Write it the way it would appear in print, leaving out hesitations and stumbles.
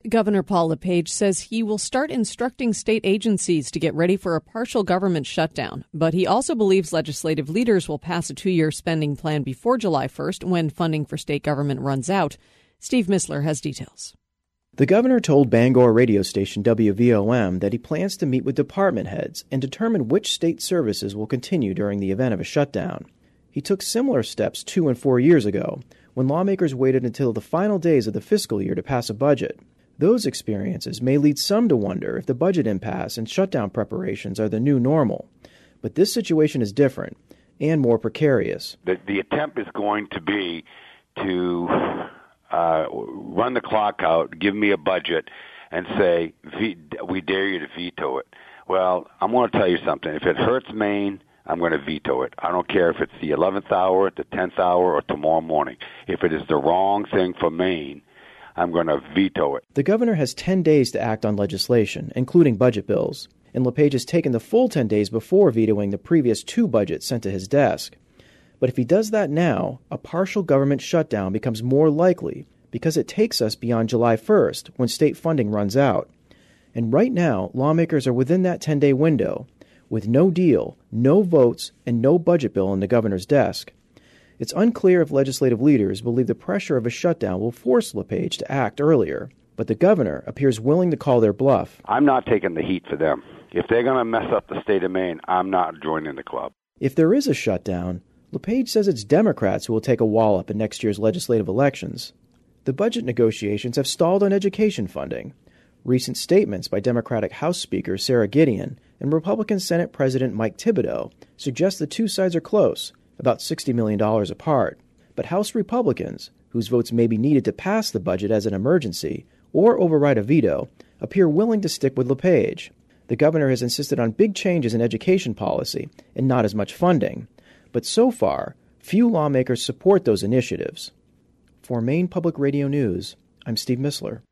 Governor Paul LePage says he will start instructing state agencies to get ready for a partial government shutdown, but he also believes legislative leaders will pass a 2-year spending plan before July 1st when funding for state government runs out. Steve Missler has details. The governor told Bangor radio station WVOM that he plans to meet with department heads and determine which state services will continue during the event of a shutdown. He took similar steps 2 and 4 years ago, when lawmakers waited until the final days of the fiscal year to pass a budget. Those experiences may lead some to wonder if the budget impasse and shutdown preparations are the new normal. But this situation is different and more precarious. The attempt is going to be to run the clock out, give me a budget, and say, we dare you to veto it. Well, I'm going to tell you something. If it hurts Maine, I'm going to veto it. I don't care if it's the 11th hour, the 10th hour, or tomorrow morning. If it is the wrong thing for Maine, I'm going to veto it. The governor has 10 days to act on legislation, including budget bills, and LePage has taken the full 10 days before vetoing the previous 2 budgets sent to his desk. But if he does that now, a partial government shutdown becomes more likely because it takes us beyond July 1st, when state funding runs out. And right now, lawmakers are within that 10-day window, with no deal, no votes, and no budget bill on the governor's desk. It's unclear if legislative leaders believe the pressure of a shutdown will force LePage to act earlier, but the governor appears willing to call their bluff. I'm not taking the heat for them. If they're going to mess up the state of Maine, I'm not joining the club. If there is a shutdown, LePage says it's Democrats who will take a wallop in next year's legislative elections. The budget negotiations have stalled on education funding. Recent statements by Democratic House Speaker Sarah Gideon and Republican Senate President Mike Thibodeau suggest the two sides are close, about $60 million apart. But House Republicans, whose votes may be needed to pass the budget as an emergency or override a veto, appear willing to stick with LePage. The governor has insisted on big changes in education policy and not as much funding. But so far, few lawmakers support those initiatives. For Maine Public Radio News, I'm Steve Missler.